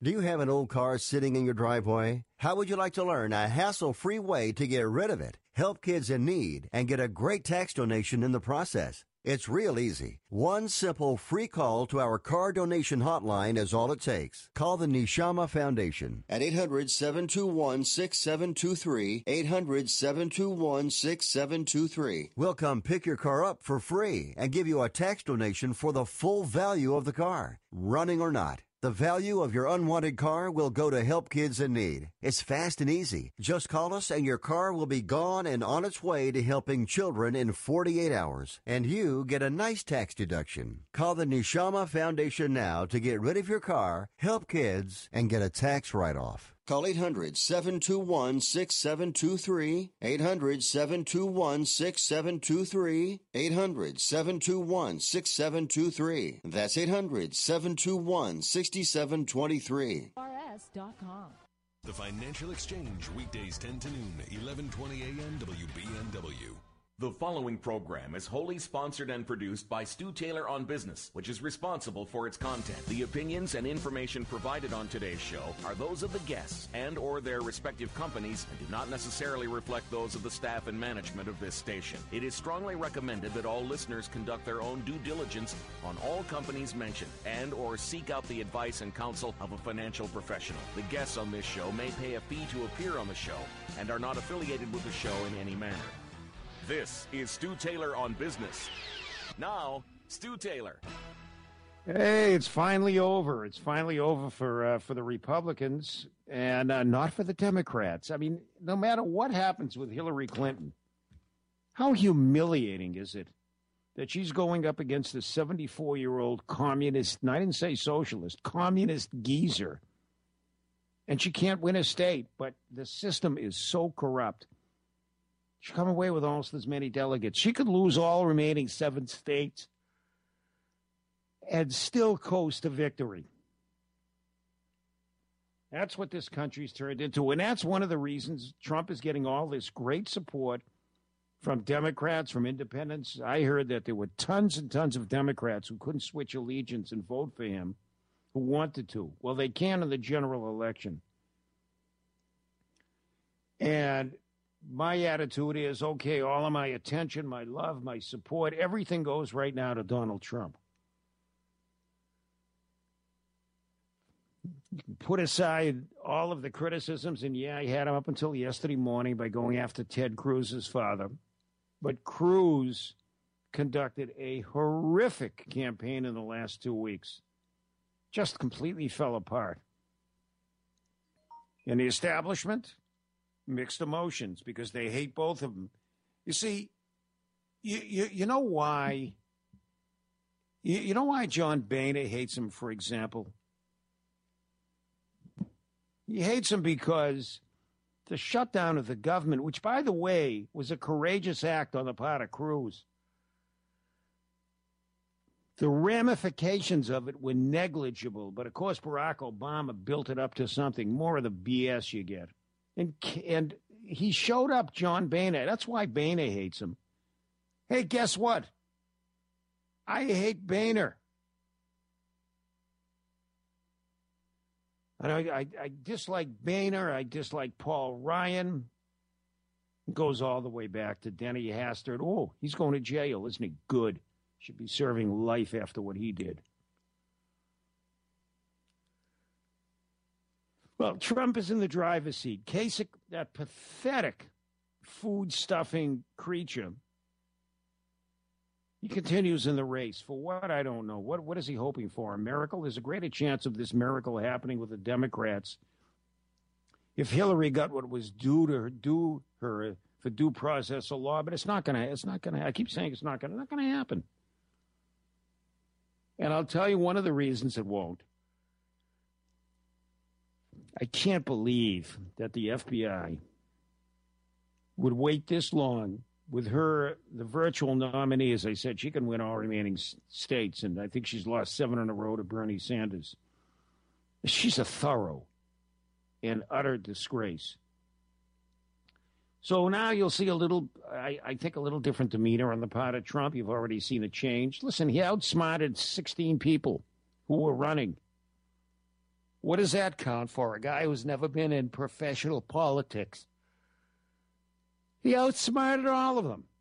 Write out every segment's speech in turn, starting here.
Do you have an old car sitting in your driveway? How would you like to learn a hassle-free way to get rid of it, help kids in need, and get a great tax donation in the process? It's real easy. One simple free call to our car donation hotline is all it takes. Call the Neshama Foundation at 800-721-6723, 800-721-6723. We'll come pick your car up for free and give you a tax donation for the full value of the car, running or not. The value of your unwanted car will go to help kids in need. It's fast and easy. Just call us and your car will be gone and on its way to helping children in 48 hours. And you get a nice tax deduction. Call the Neshama Foundation now to get rid of your car, help kids, and get a tax write-off. Call 800-721-6723, 800-721-6723, 800-721-6723. That's 800-721-6723. RS.com. The Financial Exchange, weekdays 10 to noon, 11:20 a.m. WBNW. The following program is wholly sponsored and produced by Stu Taylor on Business, which is responsible for its content. The opinions and information provided on today's show are those of the guests and or their respective companies and do not necessarily reflect those of the staff and management of this station. It is strongly recommended that all listeners conduct their own due diligence on all companies mentioned and or seek out the advice and counsel of a financial professional. The guests on this show may pay a fee to appear on the show and are not affiliated with the show in any manner. This is Stu Taylor on Business. Now, Stu Taylor. Hey, it's finally over. It's finally over for the Republicans and not for the Democrats. I mean, no matter what happens with Hillary Clinton, how humiliating is it that she's going up against a 74-year-old communist, and I didn't say socialist, communist geezer, and she can't win a state, but the system is so corrupt. She come away with almost as many delegates. She could lose all remaining 7 states and still coast to victory. That's what this country's turned into. And that's one of the reasons Trump is getting all this great support from Democrats, from independents. I heard that there were tons and tons of Democrats who couldn't switch allegiance and vote for him who wanted to. Well, they can in the general election. And my attitude is, okay, all of my attention, my love, my support, everything goes right now to Donald Trump. You can put aside all of the criticisms, and yeah, I had him up until yesterday morning by going after Ted Cruz's father. But Cruz conducted a horrific campaign in the last 2 weeks. Just completely fell apart. And the establishment, mixed emotions because they hate both of them. You see, you know why? You know why John Boehner hates him, for example? He hates him because the shutdown of the government, which, by the way, was a courageous act on the part of Cruz, the ramifications of it were negligible. But, of course, Barack Obama built it up to something, more of the BS you get. And he showed up, John Boehner. That's why Boehner hates him. Hey, guess what? I hate Boehner. And I dislike Boehner. I dislike Paul Ryan. It goes all the way back to Denny Hastert. Oh, he's going to jail. Isn't he good? Should be serving life after what he did. Well, Trump is in the driver's seat. Kasich, that pathetic food-stuffing creature, he continues in the race. For what? I don't know. What is he hoping for? A miracle? There's a greater chance of this miracle happening with the Democrats if Hillary got what was due to her for due process of law. But it's not going to. I keep saying it's not going to happen. And I'll tell you one of the reasons it won't. I can't believe that the FBI would wait this long with her, the virtual nominee. As I said, she can win all remaining states, and I think she's lost 7 in a row to Bernie Sanders. She's a thorough and utter disgrace. So now you'll see I think a little different demeanor on the part of Trump. You've already seen a change. Listen, he outsmarted 16 people who were running. What does that count for? A guy who's never been in professional politics. He outsmarted all of them.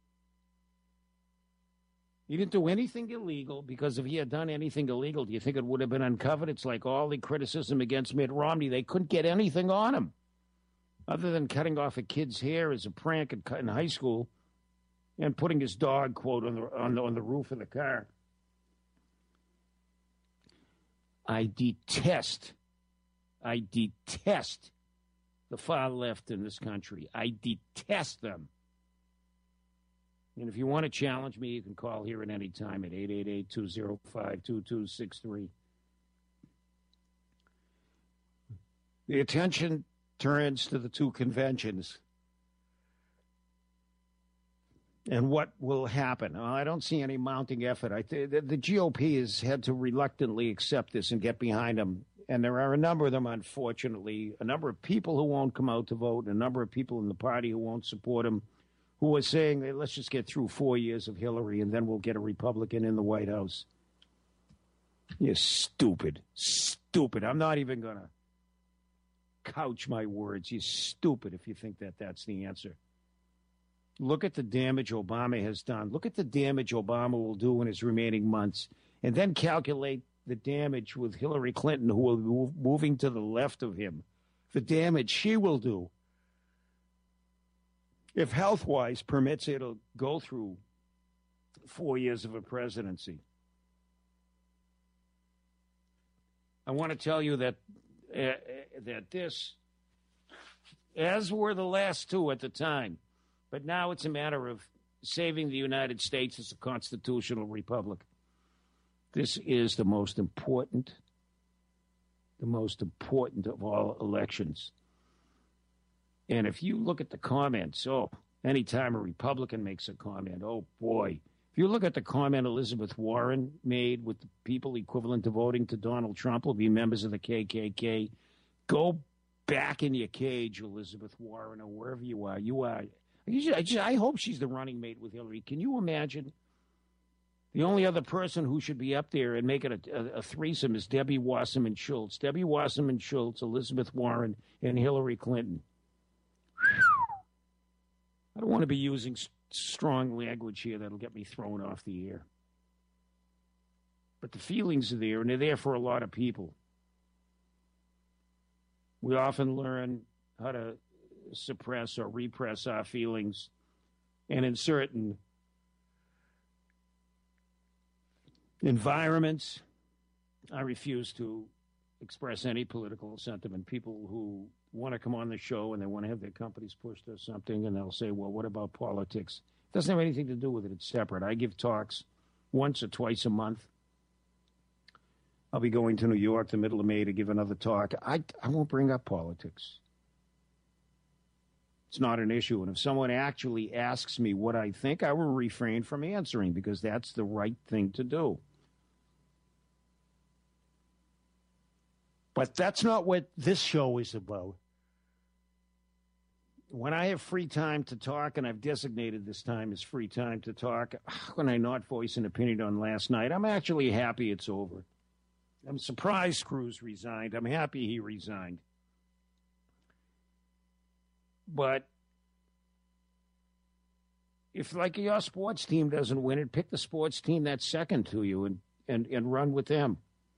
He didn't do anything illegal, because if he had done anything illegal, do you think it would have been uncovered? It's like all the criticism against Mitt Romney. They couldn't get anything on him other than cutting off a kid's hair as a prank in high school and putting his dog, quote, on the roof of the car. I detest the far left in this country. I detest them. And if you want to challenge me, you can call here at any time at 888-205-2263. The attention turns to the two conventions. And what will happen? Well, I don't see any mounting effort. The GOP has had to reluctantly accept this and get behind them. And there are a number of them, unfortunately, a number of people who won't come out to vote, and a number of people in the party who won't support him, who are saying, hey, let's just get through 4 years of Hillary and then we'll get a Republican in the White House. You're stupid. Stupid. I'm not even going to couch my words. You're stupid if you think that that's the answer. Look at the damage Obama has done. Look at the damage Obama will do in his remaining months, and then calculate the damage with Hillary Clinton, who will be moving to the left of him, the damage she will do. If health-wise permits her to go through 4 years of a presidency. I want to tell you that this, as were the last two at the time, but now it's a matter of saving the United States as a constitutional republic. This is the most important of all elections. And if you look at the comments, anytime a Republican makes a comment, oh boy. If you look at the comment Elizabeth Warren made with the people equivalent to voting to Donald Trump will be members of the KKK, go back in your cage, Elizabeth Warren, or wherever you are. I hope she's the running mate with Hillary. Can you imagine? The only other person who should be up there and make it a threesome is Debbie Wasserman Schultz. Debbie Wasserman Schultz, Elizabeth Warren, and Hillary Clinton. I don't want to be using strong language here that'll get me thrown off the air. But the feelings are there, and they're there for a lot of people. We often learn how to suppress or repress our feelings, and in certain environments, I refuse to express any political sentiment. People who want to come on the show and they want to have their companies pushed or something, and they'll say, well, what about politics? It doesn't have anything to do with it. It's separate. I give talks once or twice a month. I'll be going to New York the middle of May to give another talk. I won't bring up politics. It's not an issue. And if someone actually asks me what I think, I will refrain from answering because that's the right thing to do. But that's not what this show is about. When I have free time to talk, and I've designated this time as free time to talk, when I not voice an opinion on last night, I'm actually happy it's over. I'm surprised Cruz resigned. I'm happy he resigned. But if, like, your sports team doesn't win it, pick the sports team that's second to you and run with them.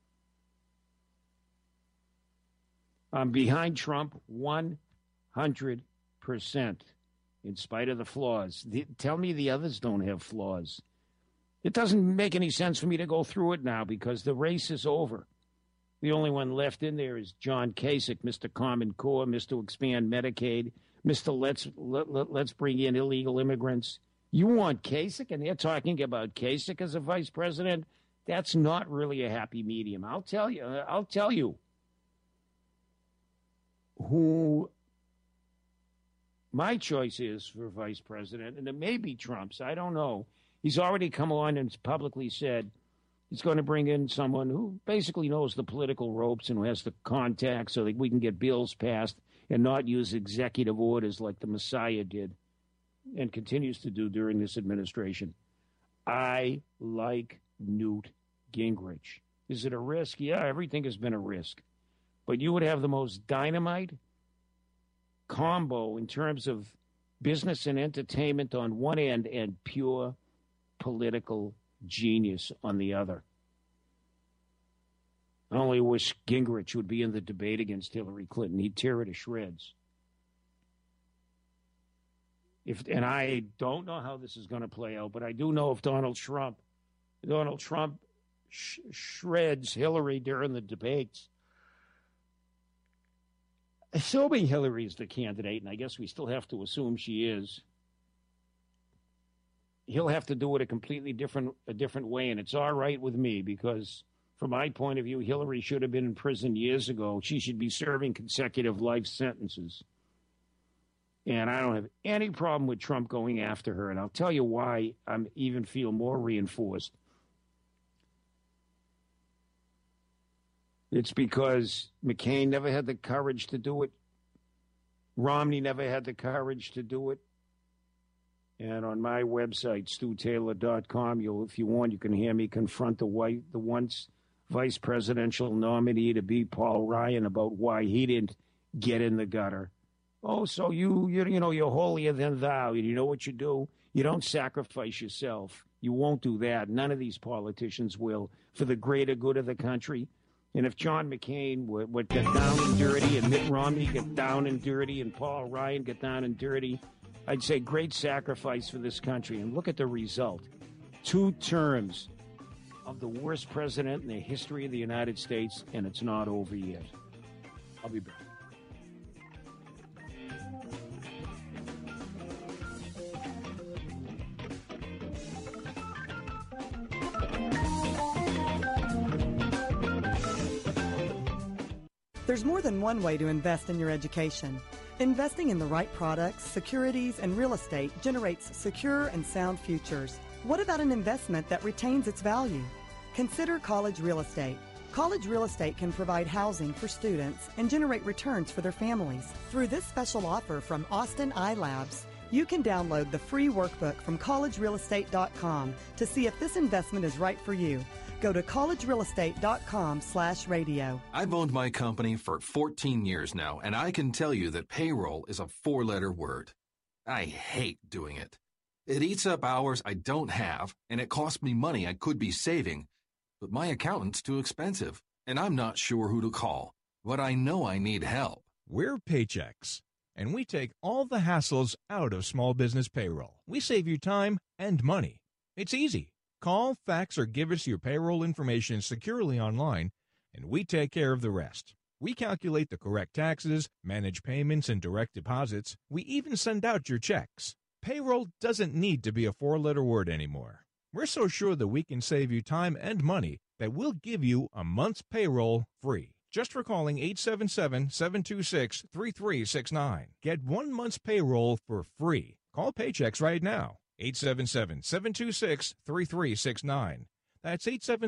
I'm behind Trump 100%, in spite of the flaws. Tell me the others don't have flaws. It doesn't make any sense for me to go through it now because the race is over. The only one left in there is John Kasich, Mr. Common Core, Mr. Expand Medicaid, Mr. Let's bring in illegal immigrants. You want Kasich, and they're talking about Kasich as a vice president? That's not really a happy medium. I'll tell you who my choice is for vice president, and it may be Trump's. I don't know. He's already come on and publicly said he's going to bring in someone who basically knows the political ropes and who has the contacts so that we can get bills passed and not use executive orders like the Messiah did and continues to do during this administration. I like Newt Gingrich. Is it a risk? Yeah, everything has been a risk. But you would have the most dynamite combo in terms of business and entertainment on one end and pure political genius on the other. I only wish Gingrich would be in the debate against Hillary Clinton. He'd tear her to shreds. And I don't know how this is going to play out, but I do know if Donald Trump shreds Hillary during the debates, assuming Hillary's the candidate, and I guess we still have to assume she is, he'll have to do it a completely different way, and it's all right with me because, from my point of view, Hillary should have been in prison years ago. She should be serving consecutive life sentences. And I don't have any problem with Trump going after her, and I'll tell you why I even feel more reinforced. It's because McCain never had the courage to do it. Romney never had the courage to do it. And on my website, StuTaylor.com, if you want, you can hear me confront the once vice presidential nominee to be Paul Ryan about why he didn't get in the gutter. Oh, so you're holier than thou. You know what you do? You don't sacrifice yourself. You won't do that. None of these politicians will for the greater good of the country. And if John McCain would get down and dirty and Mitt Romney get down and dirty and Paul Ryan get down and dirty, I'd say great sacrifice for this country. And look at the result. 2 terms of the worst president in the history of the United States, and it's not over yet. I'll be back. There's more than one way to invest in your education. Investing in the right products, securities, and real estate generates secure and sound futures. What about an investment that retains its value? Consider College Real Estate. College Real Estate can provide housing for students and generate returns for their families. Through this special offer from Austin iLabs, you can download the free workbook from collegerealestate.com to see if this investment is right for you. Go to collegerealestate.com/radio. I've owned my company for 14 years now, and I can tell you that payroll is a 4-letter word. I hate doing it. It eats up hours I don't have, and it costs me money I could be saving. But my accountant's too expensive, and I'm not sure who to call. But I know I need help. We're Paychex, and we take all the hassles out of small business payroll. We save you time and money. It's easy. Call, fax, or give us your payroll information securely online, and we take care of the rest. We calculate the correct taxes, manage payments and direct deposits. We even send out your checks. Payroll doesn't need to be a 4-letter word anymore. We're so sure that we can save you time and money that we'll give you a month's payroll free. Just for calling 877-726-3369. Get 1 month's payroll for free. Call Paychex right now. 877-726-3369. That's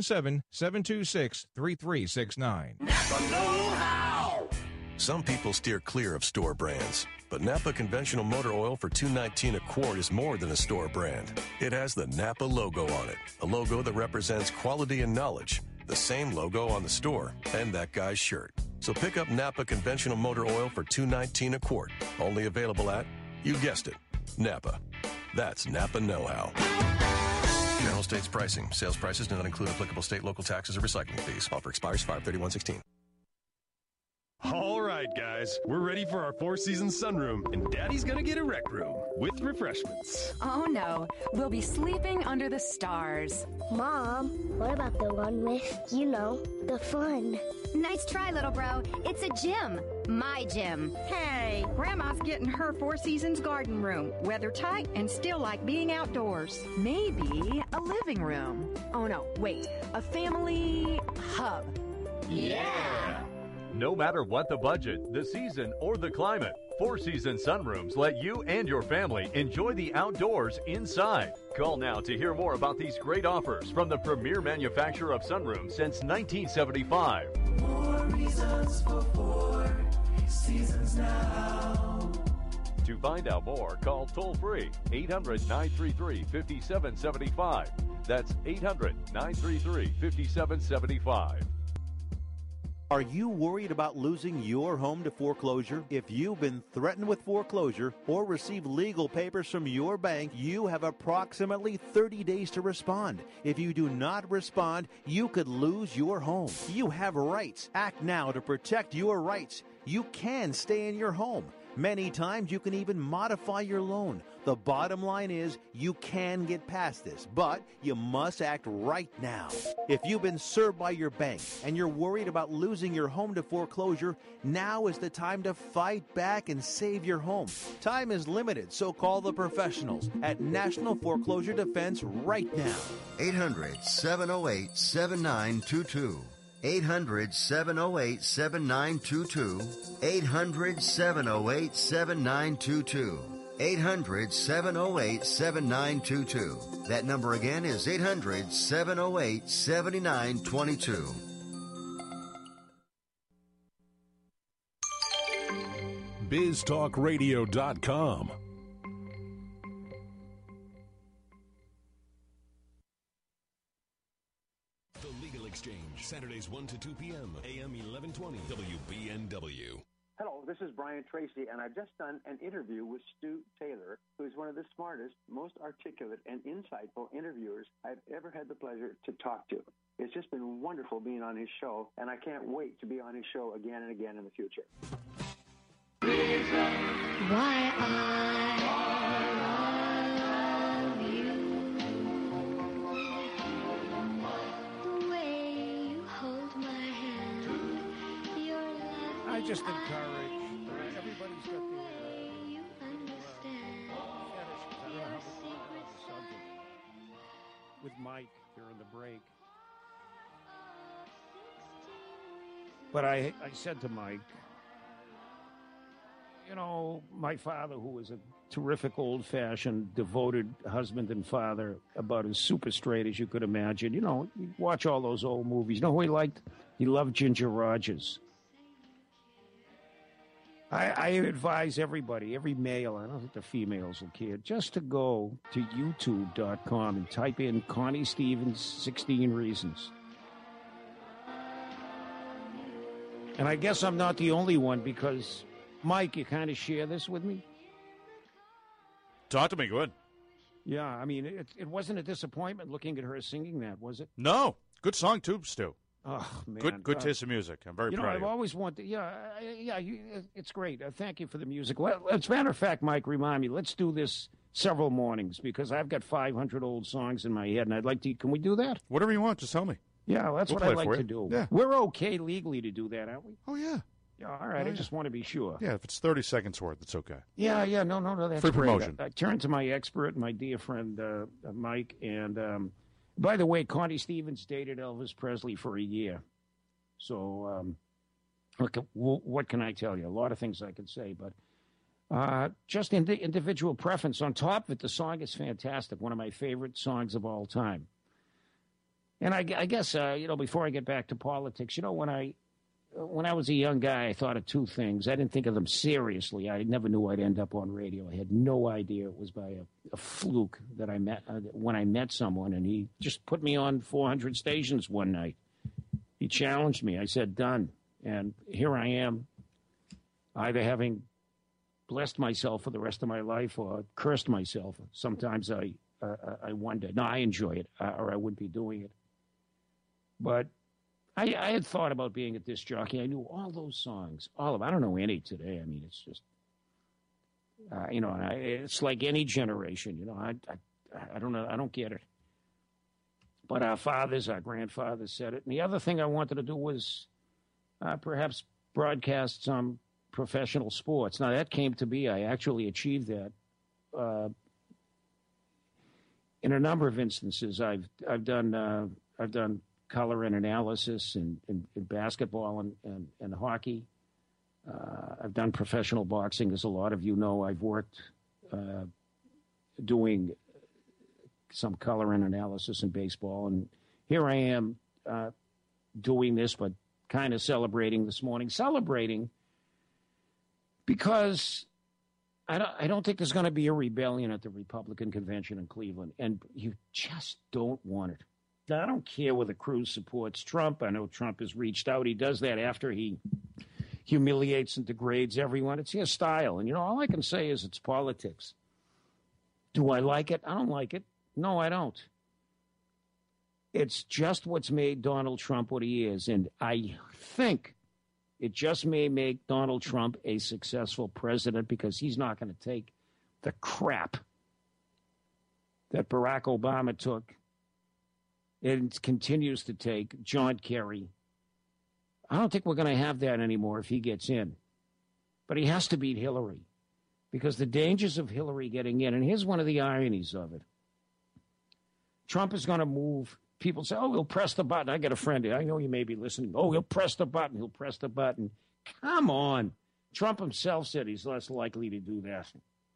877-726-3369. Napa know-how! Some people steer clear of store brands, but Napa conventional motor oil for $2.19 a quart is more than a store brand. It has the Napa logo on it, a logo that represents quality and knowledge, the same logo on the store and that guy's shirt. So pick up Napa conventional motor oil for $2.19 a quart, only available at, you guessed it, Napa. That's Napa know-how. General States pricing. Sales prices do not include applicable state, local taxes, or recycling fees. Offer expires 5/31/16. All right, guys, we're ready for our 4-season sunroom, and Daddy's gonna get a rec room with refreshments. Oh no, we'll be sleeping under the stars. Mom, what about the one with, the fun? Nice try, little bro. It's a gym. My gym. Hey, Grandma's getting her 4 Seasons garden room. Weather tight and still like being outdoors. Maybe a living room. Oh no, wait, a family hub. Yeah! No matter what the budget, the season, or the climate, 4 Seasons sunrooms let you and your family enjoy the outdoors inside. Call now to hear more about these great offers from the premier manufacturer of sunrooms since 1975. More reasons for 4 Seasons now. To find out more, call toll-free 800-933-5775. That's 800-933-5775. Are you worried about losing your home to foreclosure? If you've been threatened with foreclosure or received legal papers from your bank, you have approximately 30 days to respond. If you do not respond, you could lose your home. You have rights. Act now to protect your rights. You can stay in your home. Many times you can even modify your loan. The bottom line is you can get past this, but you must act right now. If you've been served by your bank and you're worried about losing your home to foreclosure, now is the time to fight back and save your home. Time is limited, so call the professionals at National Foreclosure Defense right now. 800-708-7922. 800-708-7922. 800-708-7922. 800-708-7922. That number again is 800-708-7922. BizTalkRadio.com. The Legal Exchange, Saturdays 1 to 2 p.m., AM 1120, WBNW. Hello, this is Brian Tracy, and I've just done an interview with Stu Taylor, who is one of the smartest, most articulate, and insightful interviewers I've ever had the pleasure to talk to. It's just been wonderful being on his show, and I can't wait to be on his show again and again in the future. Why I love you, the way you hold my hand, your love. I just encourage everybody's got their subject with Mike during the break. But I said to Mike, you know, my father, who was a terrific, old-fashioned, devoted husband and father, about as super straight as you could imagine. You know, you watch all those old movies. You know who he liked? He loved Ginger Rogers. I advise everybody, every male, I don't think the females will care, just to go to YouTube.com and type in Connie Stevens 16 Reasons. And I guess I'm not the only one because... Mike, you kind of share this with me? Talk to me, good. Yeah, I mean, it wasn't a disappointment looking at her singing that, was it? No. Good song, too, Stu. Oh, man. Good taste of music. I'm very proud of I've you. always wanted, it's great. Thank you for the music. Well, as a matter of fact, Mike, remind me, let's do this several mornings because I've got 500 old songs in my head, and I'd like to, can we do that? Whatever you want, just tell me. Yeah, that's We'll what I'd play like for to you. do. Yeah. We're okay legally to do that, aren't we? Oh, yeah. Yeah, all right. I just want to be sure. Yeah, if it's 30 seconds worth, it's okay. Yeah, no, that's Free great. promotion. I turned to my expert, my dear friend Mike, and by the way, Connie Stevens dated Elvis Presley for a year. So what can I tell you? A lot of things I could say, but just individual preference. On top of it, the song is fantastic. One of my favorite songs of all time. And I guess, before I get back to politics, when I was a young guy, I thought of two things. I didn't think of them seriously. I never knew I'd end up on radio. I had no idea it was by a fluke that I met when I met someone, and he just put me on 400 stations one night. He challenged me. I said, done. And here I am, either having blessed myself for the rest of my life or cursed myself. Sometimes I wonder. No, I enjoy it, or I wouldn't be doing it. But I had thought about being a disc jockey. I knew all those songs, all of them. I don't know any today. I mean, it's just, it's like any generation. I don't know. I don't get it. But our fathers, our grandfathers said it. And the other thing I wanted to do was perhaps broadcast some professional sports. Now, that came to be. I actually achieved that in a number of instances. I've done color and analysis in basketball and hockey. I've done professional boxing, as a lot of you know. I've worked doing some color and analysis in baseball. And here I am doing this, but kind of celebrating this morning. Celebrating because I don't think there's going to be a rebellion at the Republican convention in Cleveland. And you just don't want it. I don't care whether Cruz supports Trump. I know Trump has reached out. He does that after he humiliates and degrades everyone. It's his style. And, all I can say is it's politics. Do I like it? I don't like it. No, I don't. It's just what's made Donald Trump what he is. And I think it just may make Donald Trump a successful president because he's not going to take the crap that Barack Obama took and continues to take, John Kerry. I don't think we're going to have that anymore if he gets in. But he has to beat Hillary because the dangers of Hillary getting in, and here's one of the ironies of it. Trump is going to move. People say, oh, he'll press the button. I got a friend here. I know you may be listening. Oh, he'll press the button. He'll press the button. Come on. Trump himself said he's less likely to do that.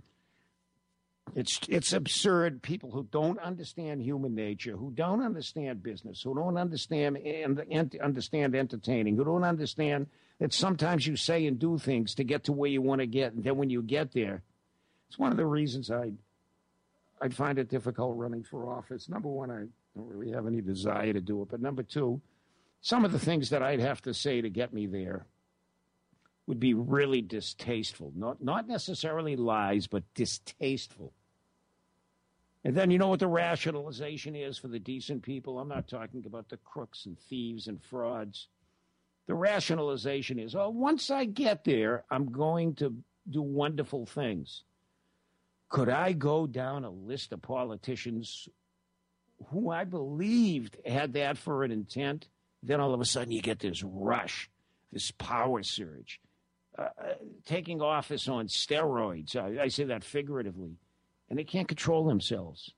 It's absurd. People who don't understand human nature, who don't understand business, who don't understand entertaining, who don't understand that sometimes you say and do things to get to where you want to get, and then when you get there, it's one of the reasons I'd find it difficult running for office. Number one, I don't really have any desire to do it. But number two, some of the things that I'd have to say to get me there would be really distasteful. Not necessarily lies, but distasteful. And then you know what the rationalization is for the decent people? I'm not talking about the crooks and thieves and frauds. The rationalization is, oh, once I get there, I'm going to do wonderful things. Could I go down a list of politicians who I believed had that for an intent? Then all of a sudden you get this rush, this power surge, taking office on steroids. I say that figuratively. And they can't control themselves.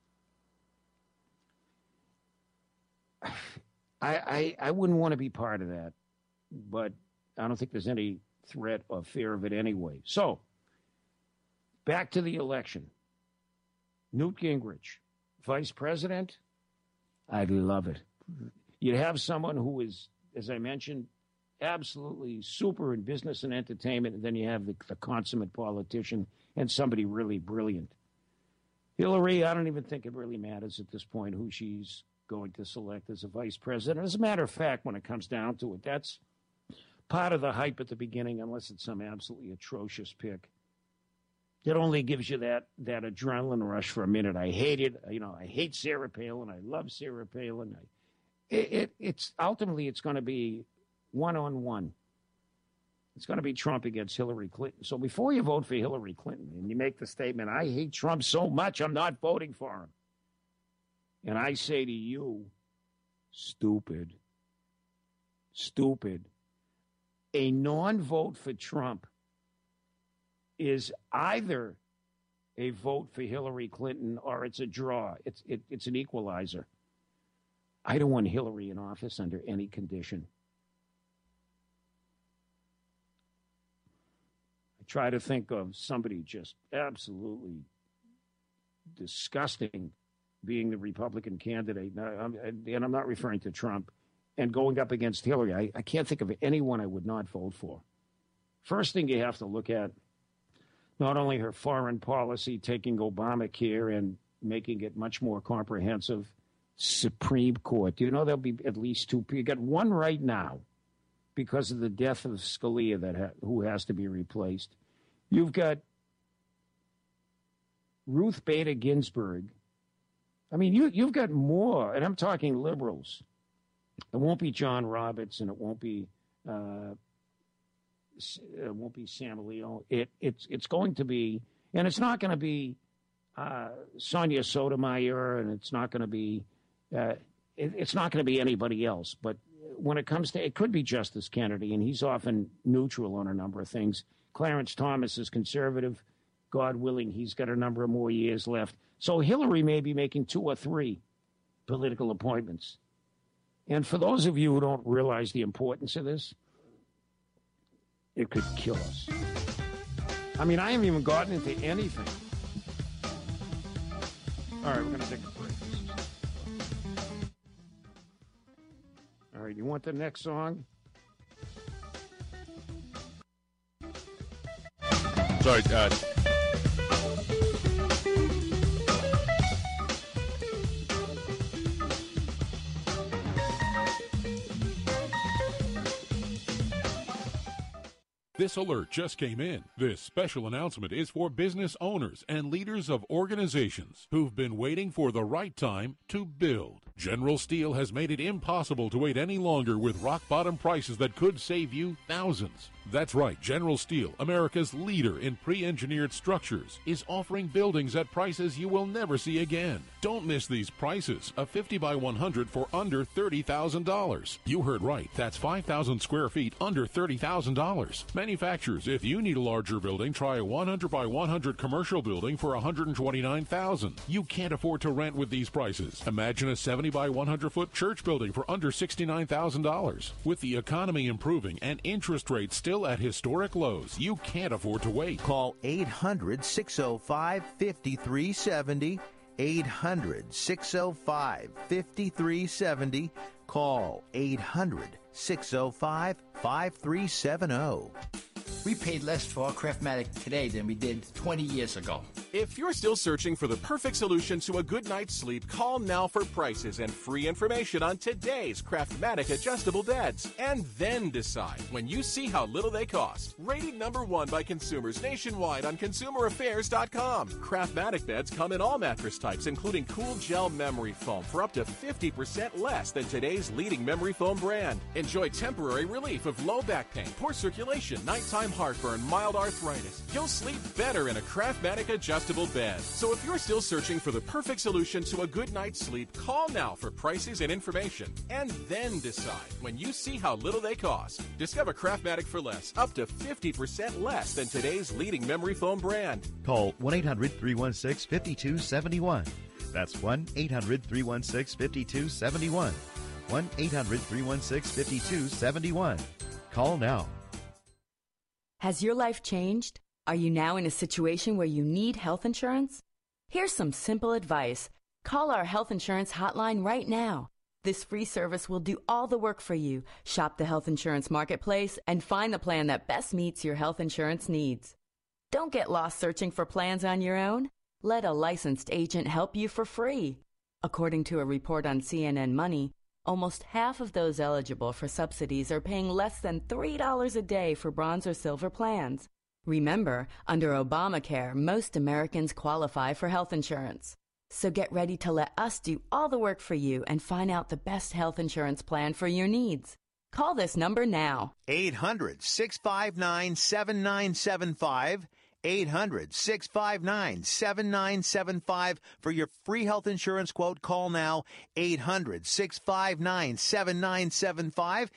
I wouldn't want to be part of that, but I don't think there's any threat or fear of it anyway. So, back to the election. Newt Gingrich, vice president, I'd love it. You'd have someone who is, as I mentioned, absolutely super in business and entertainment, and then you have the consummate politician and somebody really brilliant. Hillary, I don't even think it really matters at this point who she's going to select as a vice president. As a matter of fact, when it comes down to it, that's part of the hype at the beginning, unless it's some absolutely atrocious pick. It only gives you that adrenaline rush for a minute. I hate it. I hate Sarah Palin. I love Sarah Palin. It's ultimately it's going to be one-on-one. It's going to be Trump against Hillary Clinton. So before you vote for Hillary Clinton and you make the statement, I hate Trump so much, I'm not voting for him. And I say to you, stupid. A non-vote for Trump is either a vote for Hillary Clinton or it's a draw. It's an equalizer. I don't want Hillary in office under any condition. Try to think of somebody just absolutely disgusting being the Republican candidate. And I'm not referring to Trump, and going up against Hillary. I can't think of anyone I would not vote for. First thing you have to look at, not only her foreign policy, taking Obamacare and making it much more comprehensive, Supreme Court. Do you know there'll be at least two? You got one right now, because of the death of Scalia who has to be replaced. You've got Ruth Bader Ginsburg. I mean, you've got more, and I'm talking liberals. It won't be John Roberts, and it won't be Sam Leon. It's going to be, and it's not going to be Sonia Sotomayor, and it's not going to be anybody else. But when it comes to, it could be Justice Kennedy, and he's often neutral on a number of things. Clarence Thomas is conservative. God willing, he's got a number of more years left. So Hillary may be making 2 or 3 political appointments. And for those of you who don't realize the importance of this, it could kill us. I mean, I haven't even gotten into anything. All right, we're going to take a break. All right, you want the next song? Sorry, This alert just came in. This special announcement is for business owners and leaders of organizations who've been waiting for the right time to build. General Steel has made it impossible to wait any longer with rock-bottom prices that could save you thousands. That's right, General Steel, America's leader in pre-engineered structures, is offering buildings at prices you will never see again. Don't miss these prices. A 50 by 100 for under $30,000. You heard right. That's 5,000 square feet under $30,000. Manufacturers, if you need a larger building, try a 100 by 100 commercial building for $129,000. You can't afford to rent with these prices. Imagine a 70 by 100 foot church building for under $69,000. With the economy improving and interest rates still at historic lows, you can't afford to wait. Call 800-605-5370. 800-605-5370. Call 800-605-5370. We paid less for our Craftmatic today than we did 20 years ago. If you're still searching for the perfect solution to a good night's sleep, call now for prices and free information on today's Craftmatic adjustable beds. And then decide when you see how little they cost. Rated #1 by consumers nationwide on ConsumerAffairs.com. Craftmatic beds come in all mattress types, including cool gel memory foam for up to 50% less than today's leading memory foam brand. Enjoy temporary relief of low back pain, poor circulation, nighttime heartburn, mild arthritis. You'll sleep better in a Craftmatic adjustable bed. So if you're still searching for the perfect solution to a good night's sleep, call now for prices and information. And then decide when you see how little they cost. Discover Craftmatic for less, up to 50% less than today's leading memory foam brand. Call 1-800-316-5271. That's 1-800-316-5271. 1-800-316-5271. Call now. Has your life changed? Are you now in a situation where you need health insurance? Here's some simple advice. Call our health insurance hotline right now. This free service will do all the work for you. Shop the health insurance marketplace and find the plan that best meets your health insurance needs. Don't get lost searching for plans on your own. Let a licensed agent help you for free. According to a report on CNN Money, almost half of those eligible for subsidies are paying less than $3 a day for bronze or silver plans. Remember, under Obamacare, most Americans qualify for health insurance. So get ready to let us do all the work for you and find out the best health insurance plan for your needs. Call this number now. 800-659-7975. 800-659-7975 for your free health insurance quote. Call now. 800-659-7975.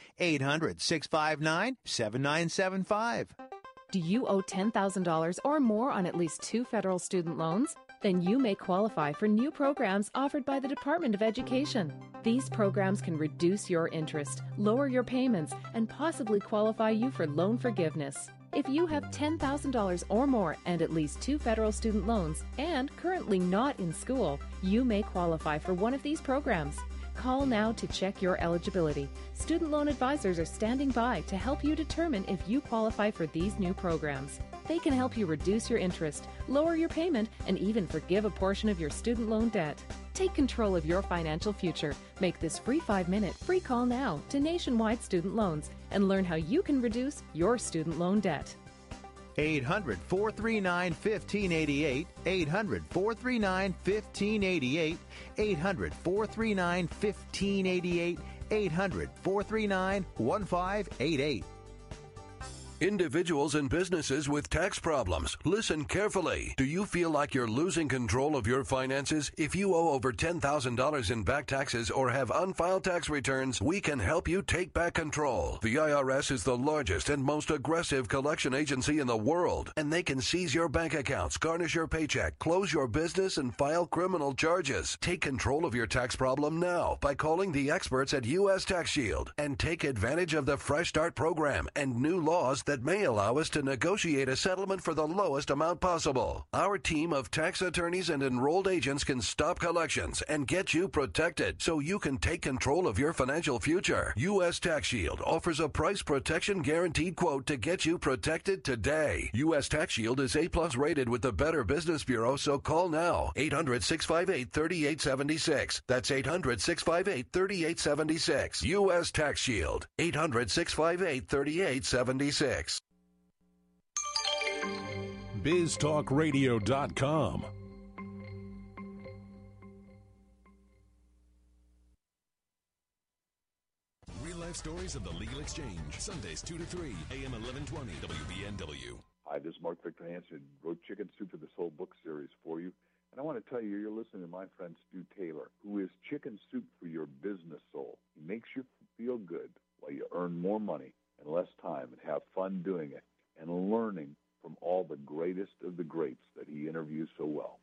800-659-7975. Do you owe $10,000 or more on at least 2 federal student loans? Then you may qualify for new programs offered by the Department of Education. These programs can reduce your interest, lower your payments, and possibly qualify you for loan forgiveness. If you have $10,000 or more and at least 2 federal student loans and currently not in school, you may qualify for one of these programs. Call now to check your eligibility. Student loan advisors are standing by to help you determine if you qualify for these new programs. They can help you reduce your interest, lower your payment, and even forgive a portion of your student loan debt. Take control of your financial future. Make this free 5-minute free call now to Nationwide Student Loans and learn how you can reduce your student loan debt. 800-439-1588. 800-439-1588. 800-439-1588. 800-439-1588. Individuals and businesses with tax problems, listen carefully. Do you feel like you're losing control of your finances? If you owe over $10,000 in back taxes or have unfiled tax returns, we can help you take back control. The IRS is the largest and most aggressive collection agency in the world, and they can seize your bank accounts, garnish your paycheck, close your business, and file criminal charges. Take control of your tax problem now by calling the experts at U.S. Tax Shield and take advantage of the Fresh Start program and new laws that may allow us to negotiate a settlement for the lowest amount possible. Our team of tax attorneys and enrolled agents can stop collections and get you protected so you can take control of your financial future. U.S. Tax Shield offers a price protection guaranteed quote to get you protected today. U.S. Tax Shield is A+ rated with the Better Business Bureau, so call now. 800-658-3876. That's 800-658-3876. U.S. Tax Shield. 800-658-3876. biztalkradio.com. Real-life stories of the Legal Exchange. Sundays 2 to 3, AM 1120, WBNW. Hi, this is Mark Victor Hansen. Wrote Chicken Soup for this whole book series for you. And I want to tell you, you're listening to my friend Stu Taylor, who is chicken soup for your business soul. He makes you feel good while you earn more money and less time and have fun doing it and learning from all the greatest of the greats that he interviews so well.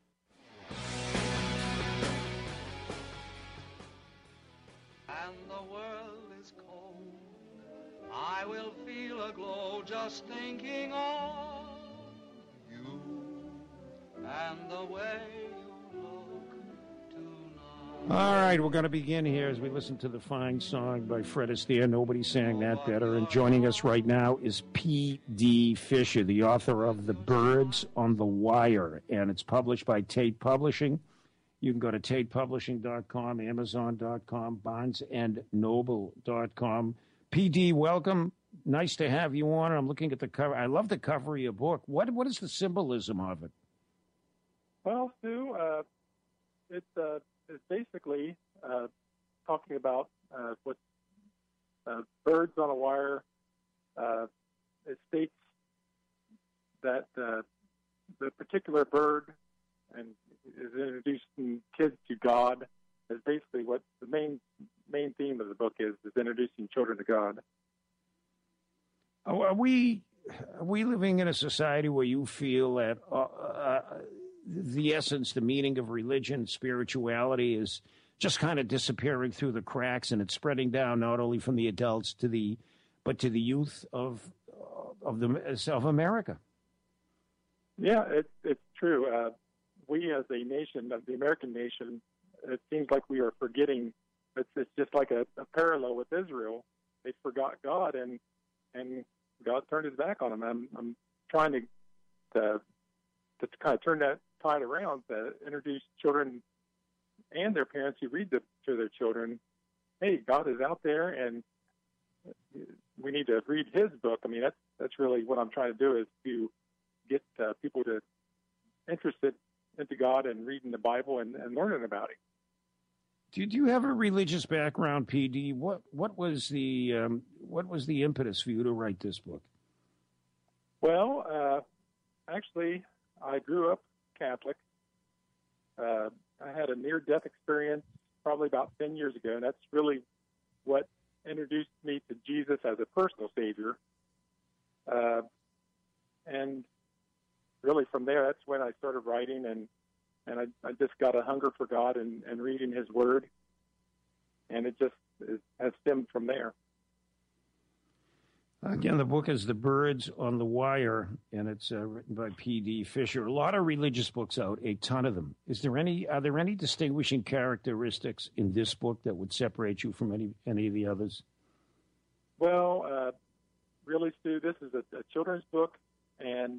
And the world is cold, I will feel a glow just thinking of you and the way you look tonight. All right, we're going to begin here as we listen to the fine song by Fred Astaire. Nobody sang that better. And joining us right now is P.D. Fisher, the author of The Birds on the Wire, and it's published by Tate Publishing. You can go to tatepublishing.com, amazon.com, barnesandnoble.com. P.D., welcome. Nice to have you on. I'm looking at the cover. I love the cover of your book. What is the symbolism of it? Well, Stu, it's basically talking about what Birds on a Wire. It states that the particular bird and is introducing kids to God. Is basically what the main theme of the book is introducing children to God. Are we living in a society where you feel that the essence, the meaning of religion, spirituality is just kind of disappearing through the cracks, and it's spreading down not only from the adults to the youth of America? Yeah, it's true. We as a nation, the American nation, it seems like we are forgetting. It's just like a parallel with Israel. They forgot God, and God turned his back on them. I'm trying to kind of turn that tide around, to introduce children and their parents who read to their children, hey, God is out there, and we need to read his book. I mean, that's really what I'm trying to do, is to get people to interested into God and reading the Bible and learning about it. Do you have a religious background, P.D.? What was the impetus for you to write this book? Well, actually, I grew up Catholic. I had a near-death experience probably about 10 years ago, and that's really what introduced me to Jesus as a personal Savior. And really from there, that's when I started writing, and I just got a hunger for God and reading his word, and it just has stemmed from there. Again, the book is The Birds on the Wire, and it's written by P.D. Fisher. A lot of religious books out, a ton of them. Are there any distinguishing characteristics in this book that would separate you from any of the others? Well, really, Stu, this is a children's book, and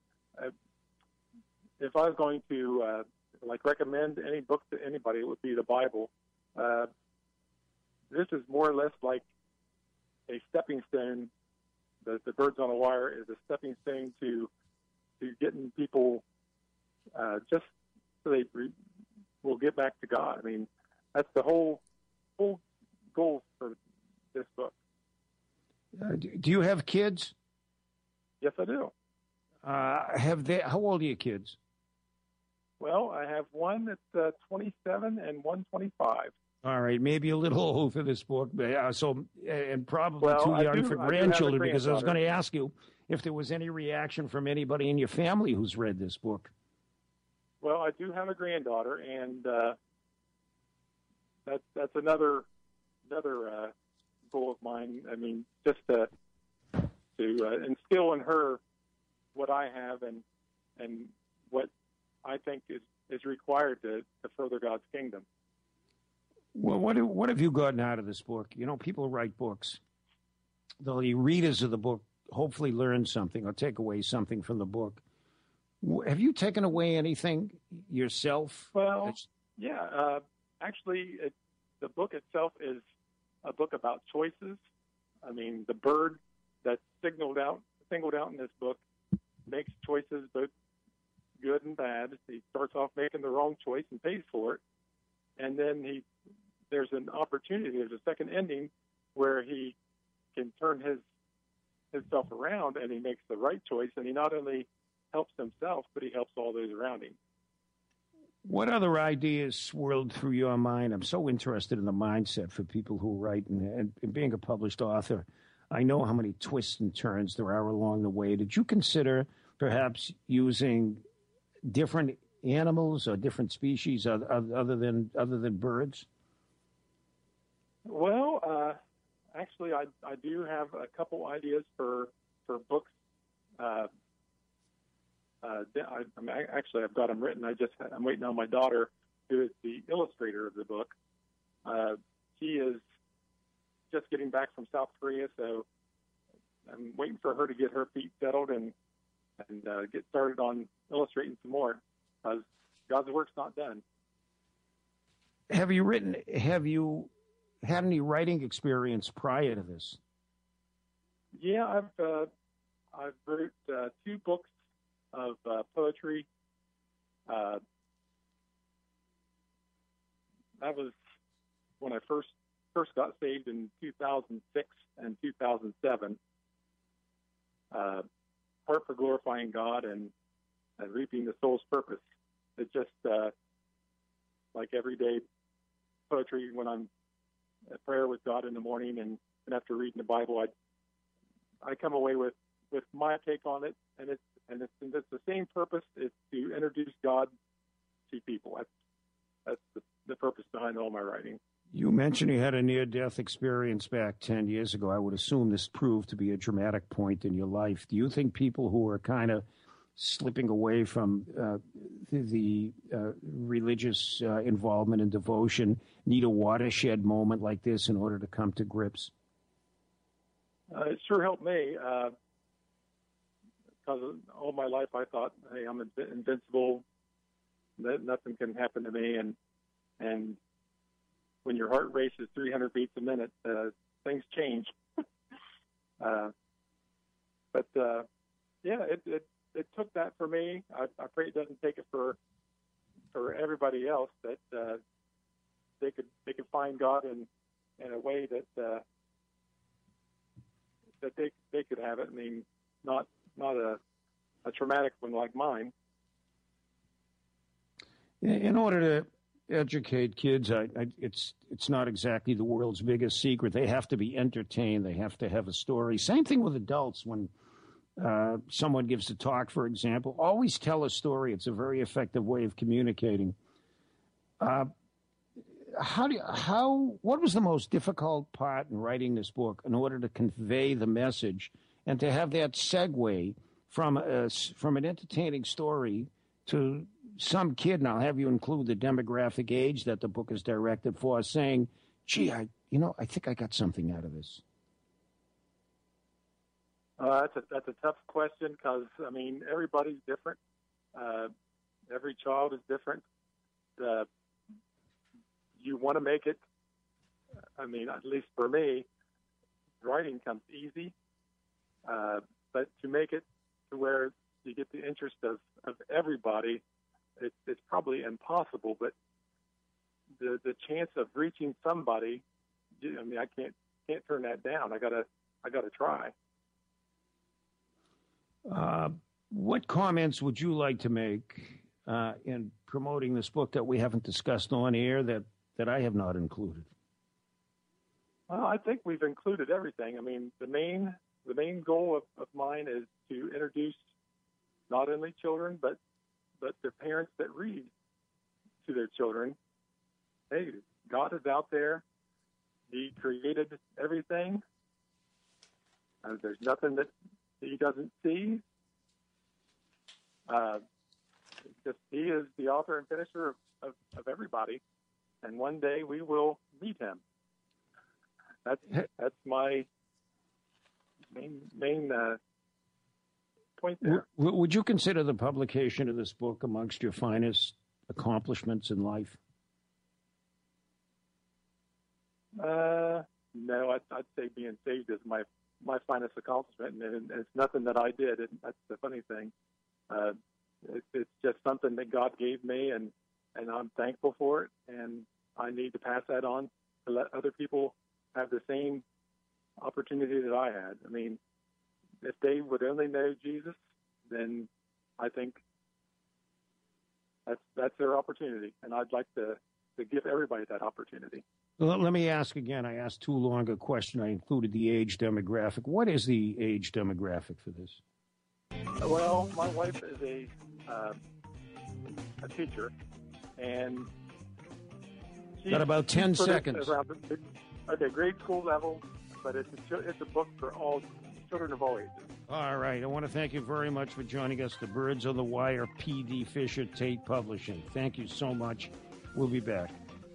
if I was going to recommend any book to anybody, it would be the Bible. This is more or less like a stepping stone. The Birds on a Wire is a stepping stone to getting people just so they will get back to God. I mean, that's the whole goal for this book. Do you have kids? Yes, I do. How old are your kids? Well, I have one that's 27 and one 25. All right, maybe a little old for this book, but and probably too young for grandchildren, because I was going to ask you if there was any reaction from anybody in your family who's read this book. Well, I do have a granddaughter, and that's another goal of mine. I mean, just to instill in her what I have and what I think is required to further God's kingdom. Well, what have you gotten out of this book? You know, people write books. The readers of the book hopefully learn something or take away something from the book. Have you taken away anything yourself? Well, yeah. Actually, the book itself is a book about choices. I mean, the bird that's singled out in this book makes choices both good and bad. He starts off making the wrong choice and pays for it, and then there's an opportunity. There's a second ending where he can turn himself around, and he makes the right choice, and he not only helps himself, but he helps all those around him. What other ideas swirled through your mind? I'm so interested in the mindset for people who write, and being a published author, I know how many twists and turns there are along the way. Did you consider perhaps using different animals or different species other than birds? Well, actually, I do have a couple ideas for books. I've got them written. I'm waiting on my daughter, who is the illustrator of the book. She is just getting back from South Korea, so I'm waiting for her to get her feet settled and get started on illustrating some more, because God's work's not done. Have you had any writing experience prior to this? Yeah, I've wrote 2 books of poetry. That was when I first got saved in 2006 and 2007. Part for glorifying God and reaping the soul's purpose. It's just like everyday poetry when I'm at prayer with God in the morning and after reading the Bible, I come away with my take on it, and it's the same purpose. It's to introduce God to people. That's the purpose behind all my writing. You mentioned you had a near-death experience back 10 years ago. I would assume this proved to be a dramatic point in your life. Do you think people who are kind of slipping away from the religious involvement and devotion need a watershed moment like this in order to come to grips? It sure helped me, because all my life I thought, hey, I'm invincible, nothing can happen to me, and when your heart races 300 beats a minute, things change. It took that for me. I pray it doesn't take it for everybody else, that they could find God in a way that they could have it. I mean, not a traumatic one like mine. In order to educate kids, it's not exactly the world's biggest secret. They have to be entertained. They have to have a story. Same thing with adults. When someone gives a talk, for example, always tell a story. It's a very effective way of communicating. What was the most difficult part in writing this book in order to convey the message and to have that segue from an entertaining story to some kid, and I'll have you include the demographic age that the book is directed for, saying, gee, I think I got something out of this? That's a tough question, because, I mean, everybody's different. Every child is different. You want to make it, I mean, at least for me, writing comes easy, but to make it to where you get the interest of everybody, it's probably impossible, but the chance of reaching somebody, I mean, I can't turn that down. I gotta try. What comments would you like to make in promoting this book that we haven't discussed on air that I have not included? Well, I think we've included everything. I mean, the main goal of mine is to introduce not only children, but the parents that read to their children. Hey, God is out there. He created everything. There's nothing that He doesn't see. He is the author and finisher of everybody, and one day we will meet Him. That's my main point there. Would you consider the publication of this book amongst your finest accomplishments in life? No, I'd say being saved is my finest accomplishment, and it's nothing that I did. That's the funny thing. It's just something that God gave me, and I'm thankful for it, and I need to pass that on to let other people have the same opportunity that I had. I mean, if they would only know Jesus, then I think that's their opportunity, and I'd like to give everybody that opportunity. Well, let me ask again. I asked too long a question. I included the age demographic. What is the age demographic for this? Well, my wife is a teacher, and she's got about 10 seconds. Okay, grade school level, but it's a book for all children of all ages. All right. I want to thank you very much for joining us. The Birds on the Wire, P.D. Fisher, Tate Publishing. Thank you so much. We'll be back.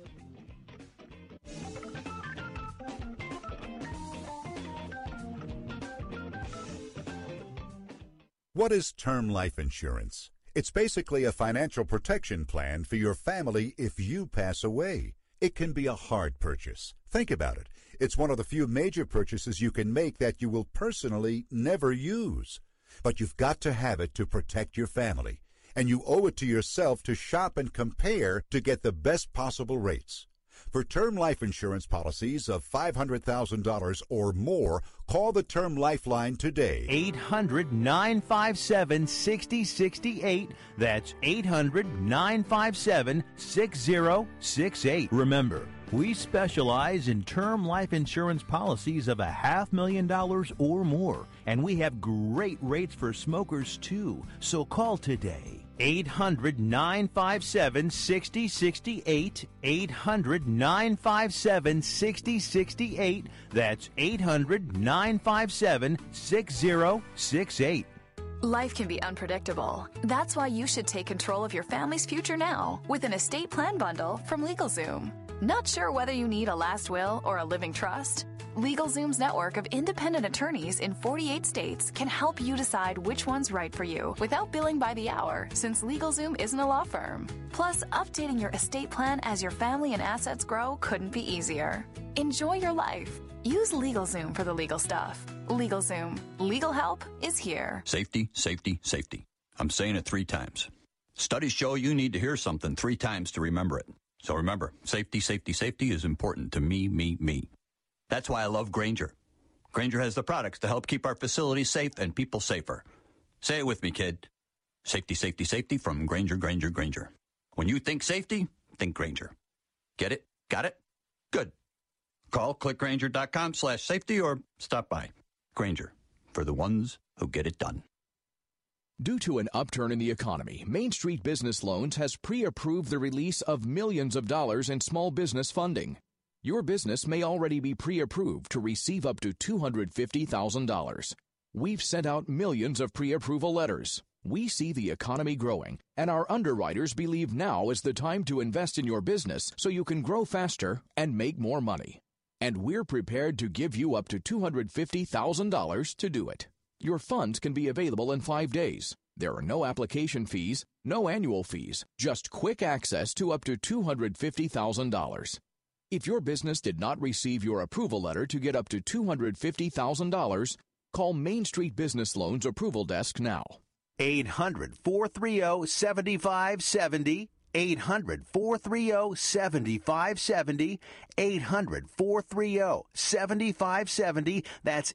What is term life insurance? It's basically a financial protection plan for your family if you pass away. It can be a hard purchase. Think about it. It's one of the few major purchases you can make that you will personally never use. But you've got to have it to protect your family. And you owe it to yourself to shop and compare to get the best possible rates. For term life insurance policies of $500,000 or more, call the Term Lifeline today. 800-957-6068. That's 800-957-6068. Remember, we specialize in term life insurance policies of $500,000 or more, and we have great rates for smokers too. So call today. 800-957-6068. 800-957-6068. That's 800-957-6068. Life can be unpredictable. That's why you should take control of your family's future now with an estate plan bundle from LegalZoom. Not sure whether you need a last will or a living trust? LegalZoom's network of independent attorneys in 48 states can help you decide which one's right for you without billing by the hour, since LegalZoom isn't a law firm. Plus, updating your estate plan as your family and assets grow couldn't be easier. Enjoy your life. Use LegalZoom for the legal stuff. LegalZoom. Legal help is here. Safety, safety, safety. I'm saying it 3 times. Studies show you need to hear something 3 times to remember it. So remember, safety, safety, safety is important to me, me, me. That's why I love Grainger. Grainger has the products to help keep our facilities safe and people safer. Say it with me, kid. Safety, safety, safety from Grainger, Grainger, Grainger. When you think safety, think Grainger. Get it? Got it? Good. Call clickgrainger.com/safety or stop by. Grainger, for the ones who get it done. Due to an upturn in the economy, Main Street Business Loans has pre-approved the release of millions of dollars in small business funding. Your business may already be pre-approved to receive up to $250,000. We've sent out millions of pre-approval letters. We see the economy growing, and our underwriters believe now is the time to invest in your business so you can grow faster and make more money. And we're prepared to give you up to $250,000 to do it. Your funds can be available in 5 days. There are no application fees, no annual fees, just quick access to up to $250,000. If your business did not receive your approval letter to get up to $250,000, call Main Street Business Loans Approval Desk now. 800-430-7570. 800-430-7570. 800-430-7570. That's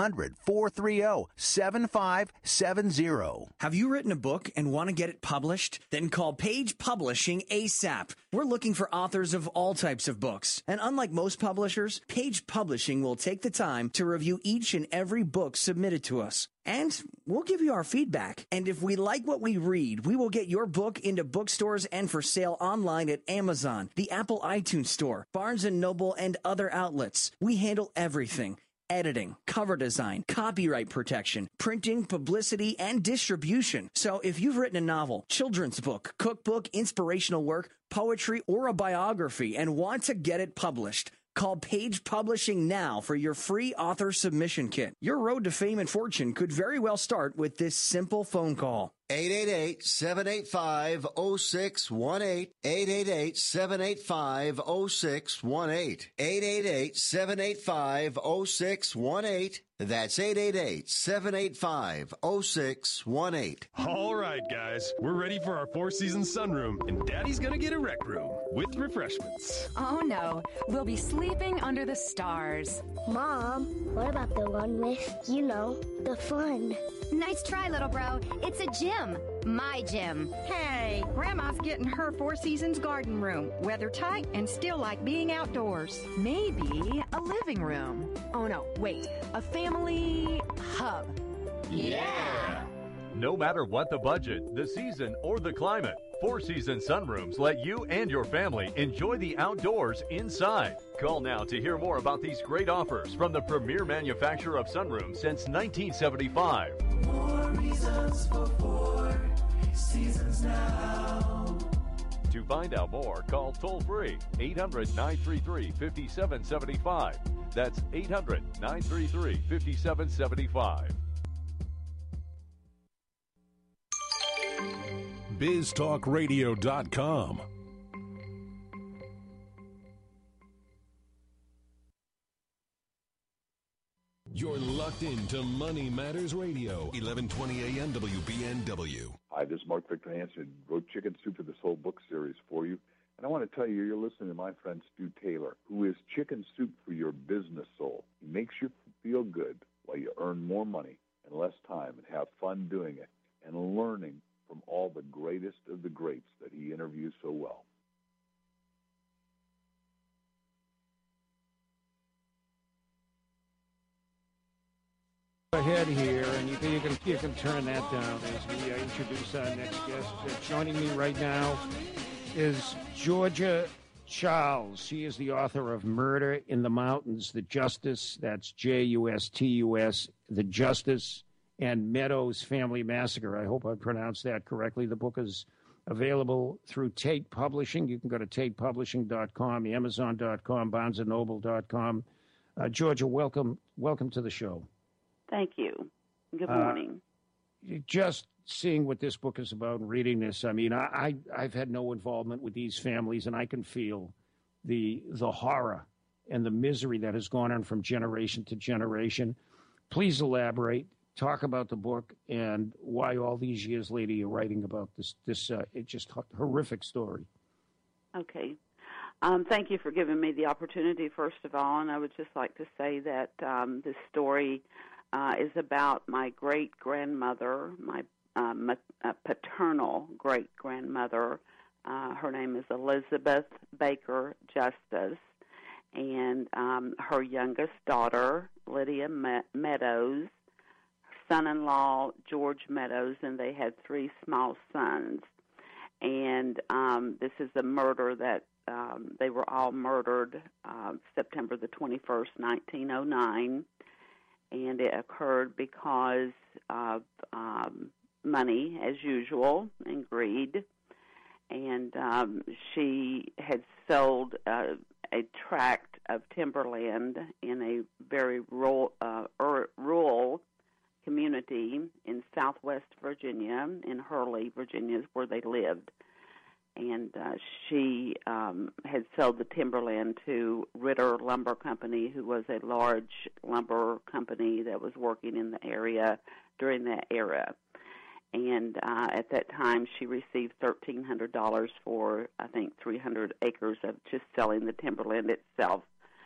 800-430-7570. Have you written a book and want to get it published? Then call Page Publishing ASAP. We're looking for authors of all types of books. And unlike most publishers, Page Publishing will take the time to review each and every book submitted to us. And we'll give you our feedback. And if we like what we read, we will get your book into bookstores and for sale online at Amazon, the Apple iTunes Store, Barnes & Noble, and other outlets. We handle everything. Editing, cover design, copyright protection, printing, publicity, and distribution. So if you've written a novel, children's book, cookbook, inspirational work, poetry, or a biography and want to get it published, call Page Publishing now for your free author submission kit. Your road to fame and fortune could very well start with this simple phone call. 888-785-0618. 888-785-0618. 888-785-0618. That's 888-785-0618. All right, guys, we're ready for our four-season sunroom, and Daddy's gonna get a rec room with refreshments. Oh no, we'll be sleeping under the stars. Mom, what about the one with, the fun? Nice try, little bro. It's a gym. My gym. Hey, Grandma's getting her Four Seasons garden room. Weather tight and still like being outdoors. Maybe a living room. Oh no, wait, a family hub. Yeah! No matter what the budget, the season, or the climate, Four Seasons Sunrooms let you and your family enjoy the outdoors inside. Call now to hear more about these great offers from the premier manufacturer of sunrooms since 1975. More reasons for Four Seasons now. To find out more, call toll-free 800-933-5775. That's 800-933-5775. BizTalkRadio.com. You're locked into Money Matters Radio, 1120 AM WBNW. Hi, this is Mark Victor Hansen. Wrote Chicken Soup for this whole book series for you. And I want to tell you, you're listening to my friend Stu Taylor, who is chicken soup for your business soul. He makes you feel good while you earn more money and less time and have fun doing it and learning from all the greatest of the greats that he interviews so well. Ahead here, and you can turn that down as we introduce our next guest. Joining me right now is Georgia Charles. She is the author of Murder in the Mountains, The Justice, that's Justus, The Justice, and Meadows Family Massacre. I hope I pronounced that correctly. The book is available through Tate Publishing. You can go to tatepublishing.com, amazon.com, barnesandnoble.com. Georgia, welcome to the show. Thank you. Good morning. Just seeing what this book is about and reading this, I mean, I've had no involvement with these families, and I can feel the horror and the misery that has gone on from generation to generation. Please elaborate. Talk about the book and why all these years later you're writing about this just horrific story. Okay. Thank you for giving me the opportunity, first of all, and I would just like to say that this story is about my great-grandmother, my paternal great-grandmother. Her name is Elizabeth Baker Justice, and her youngest daughter, Lydia Meadows, son-in-law, George Meadows, and they had 3 small sons. And this is a murder that they were all murdered September the 21st, 1909, and it occurred because of money, as usual, and greed. And she had sold a tract of timberland in a very rural community in southwest Virginia, in Hurley, Virginia, is where they lived. And she had sold the timberland to Ritter Lumber Company, who was a large lumber company that was working in the area during that era. And at that time, she received $1,300 for, I think, 300 acres of just selling the timberland itself.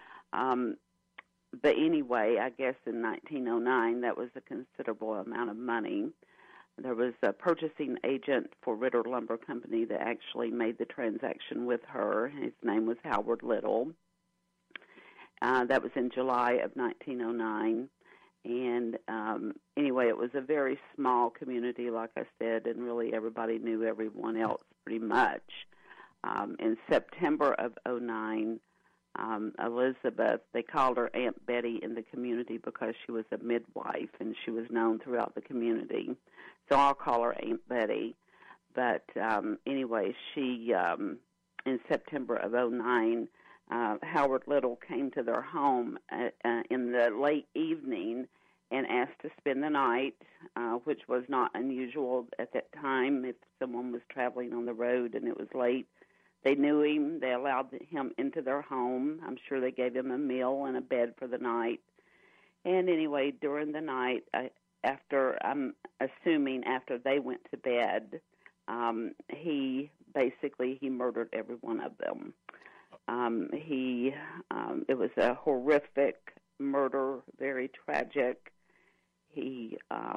But anyway, I guess in 1909, that was a considerable amount of money. There was a purchasing agent for Ritter Lumber Company that actually made the transaction with her. His name was Howard Little. That was in July of 1909. And anyway, it was a very small community, like I said, and really everybody knew everyone else pretty much. In September of 2009, Elizabeth, they called her Aunt Betty in the community because she was a midwife and she was known throughout the community. So I'll call her Aunt Betty. But anyway, she, in September of 2009, Howard Little came to their home in the late evening and asked to spend the night, which was not unusual at that time if someone was traveling on the road and it was late. They knew him. They allowed him into their home. I'm sure they gave him a meal and a bed for the night. And anyway, during the night, I'm assuming after they went to bed, he murdered every one of them. It was a horrific murder, very tragic. He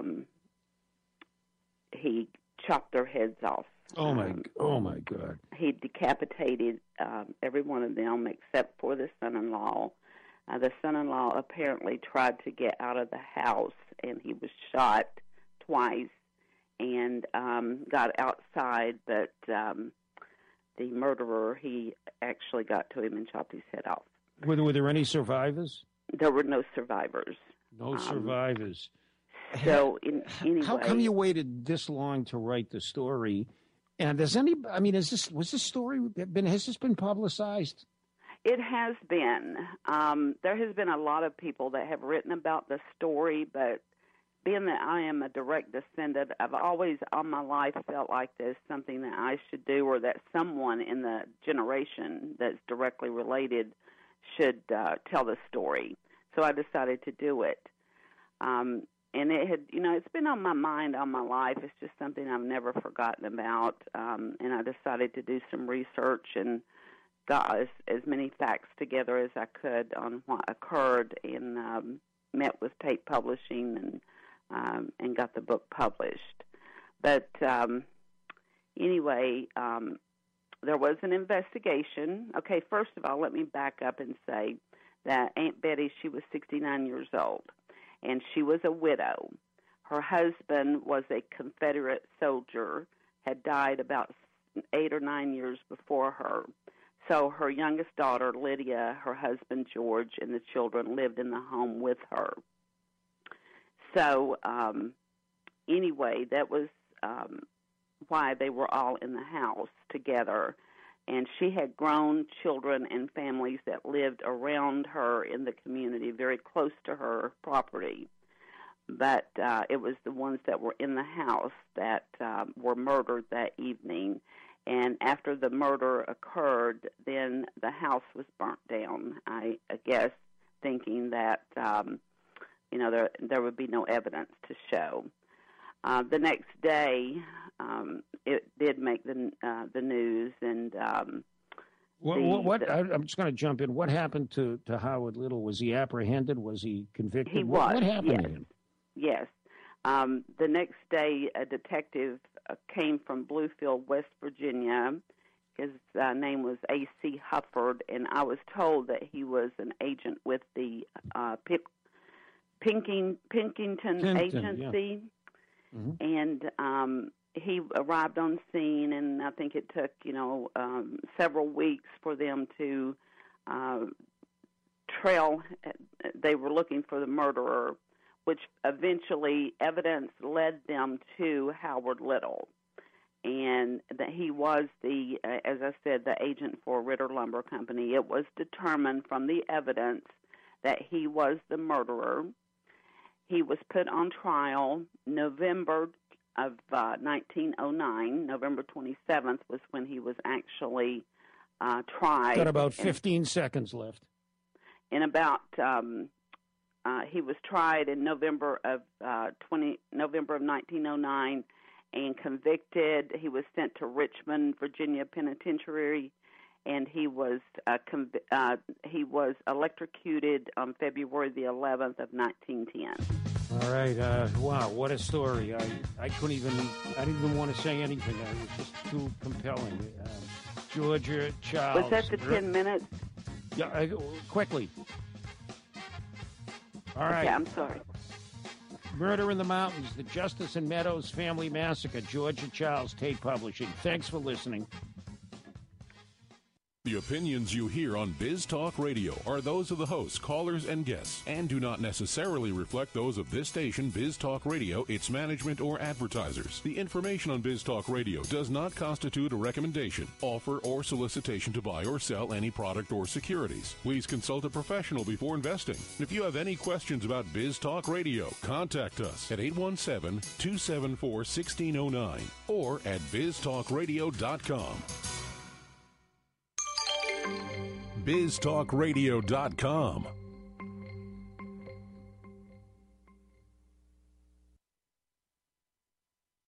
chopped their heads off. Oh my God! He decapitated every one of them except for the son-in-law. The son-in-law apparently tried to get out of the house, and he was shot twice and got outside, but the murderer, he actually got to him and chopped his head off. Were there any survivors? There were no survivors. No survivors. So, anyway, how come you waited this long to write the story? And has this story been publicized? It has been. There has been a lot of people that have written about the story, but being that I am a direct descendant, I've always all my life felt like there's something that I should do, or that someone in the generation that's directly related should tell the story. So I decided to do it. And it had, it's been on my mind all my life. It's just something I've never forgotten about. And I decided to do some research and got as many facts together as I could on what occurred, and met with Tate Publishing and got the book published. But anyway, there was an investigation. Okay, first of all, let me back up and say that Aunt Betty, she was 69 years old, and she was a widow. Her husband was a Confederate soldier, had died about 8 or 9 years before her. So her youngest daughter, Lydia, her husband, George, and the children lived in the home with her. So anyway, that was why they were all in the house together. And she had grown children and families that lived around her in the community, very close to her property. But it was the ones that were in the house that were murdered that evening. And after the murder occurred, then the house was burnt down, I guess, thinking that, there would be no evidence to show. The next day, it did make the news, and I'm just going to jump in. What happened to Howard Little? Was he apprehended? Was he convicted? He was. What happened to him? Yes. The next day, a detective came from Bluefield, West Virginia. His name was A.C. Hufford, and I was told that he was an agent with the Pinkerton Agency. Yeah. Mm-hmm. And he arrived on scene, and I think it took, several weeks for them to trail. They were looking for the murderer, which eventually evidence led them to Howard Little. And that he was as I said, the agent for Ritter Lumber Company. It was determined from the evidence that he was the murderer. He was put on trial November of 1909. November 27th was when he was actually tried. Got about 15 seconds left. In about he was tried in November of 1909 and convicted. He was sent to Richmond, Virginia Penitentiary, and he was electrocuted on February the 11th of 1910. All right. Wow, what a story. I didn't even want to say anything. It was just too compelling. Georgia Charles. Was that the 10 minutes? Yeah, quickly. All right. Okay, I'm sorry. Murder in the Mountains, the Justice and Meadows Family Massacre, Georgia Charles, Tate Publishing. Thanks for listening. The opinions you hear on Biz Talk Radio are those of the hosts, callers, and guests, and do not necessarily reflect those of this station, Biz Talk Radio, its management, or advertisers. The information on Biz Talk Radio does not constitute a recommendation, offer, or solicitation to buy or sell any product or securities. Please consult a professional before investing. If you have any questions about Biz Talk Radio, contact us at 817-274-1609 or at biztalkradio.com. biztalkradio.com.